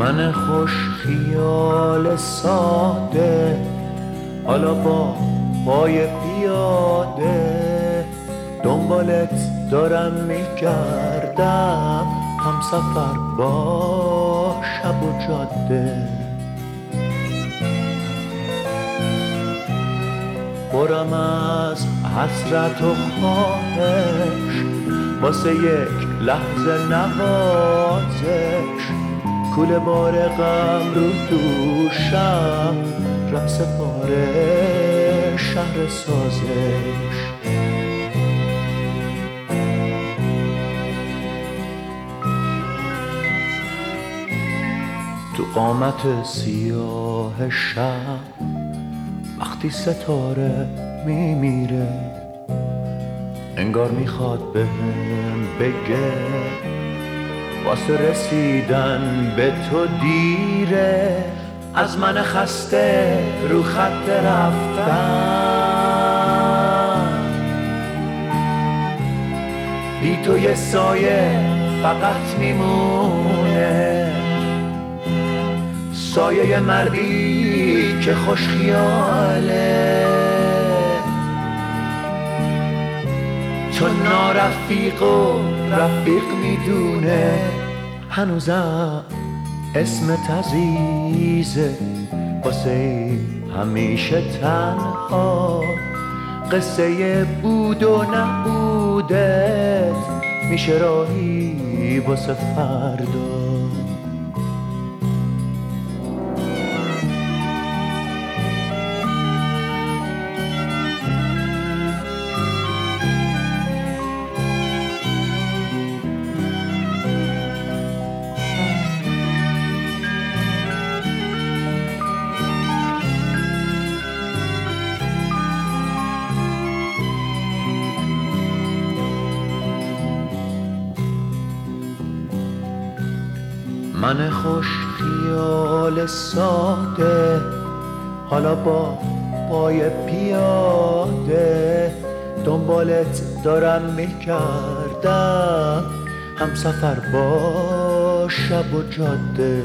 من خوش خیال ساده، حالا با پای پیاده دنبالت دارم میگردم، هم سفر با شب و جاده. پرم از حسرت و خواهش، واسه یک لحظه نوازش، کوله بار غم رو دوشم، رقص پاره شهر سازش. تو قامت سیاه شب وقتی ستاره میمیره، انگار میخواد بهم بگه واسه رسیدن به تو دیره. از من خسته رو خط رفتن، بی تو یه سایه فقط میمونه، سایه مردی که خوش خیاله. تو نارفیق و رفیق میدونه، هنوزم اسمت عزیزه، واسه همیشه تنها. قصه بود و نبودت میشه راهی واسه فردا. من خوش خیال ساده، حالا با پای پیاده دنبالت دارم میگردم، هم سفر با شب و جاده.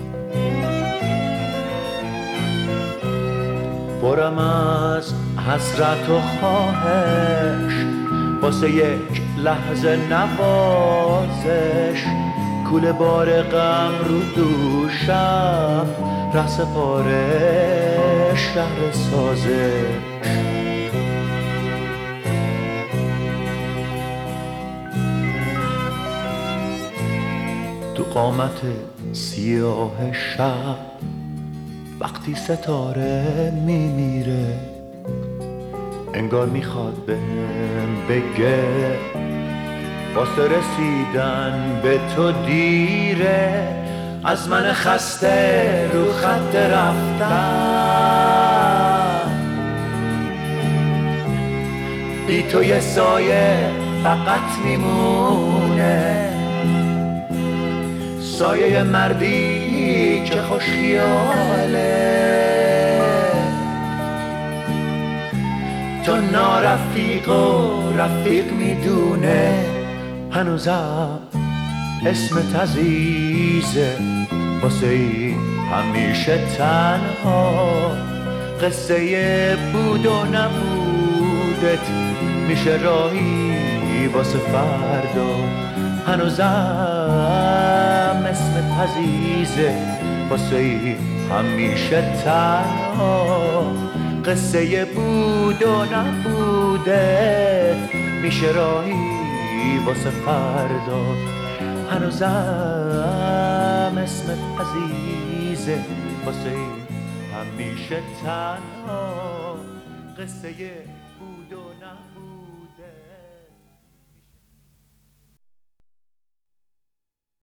پرم از حسرت و خواهش، واسه یک لحظه نوازش، کوله بار غم رو دوشم، رقص پاره شهر سازش. تو قامت سیاه شب وقتی ستاره میمیره، انگار میخواد بهم بگه واسه رسیدن به تو دیره. از من خسته رو خط رفتن، بی تو یه سایه فقط میمونه، سایه مردی که خوش خیاله. تو نارفیق و رفیق میدونه، هنوزم اسمت عزیزه، واسه همیشه تنها. قصه بود و نبودت میشه راهی واسه فردا. هنوزم اسمت عزیزه، واسه همیشه تنها. قصه بود و نبودت میشه راهی واسه فردا. هنوزم اسمت عزیزه، واسه همیشه تنها. قصه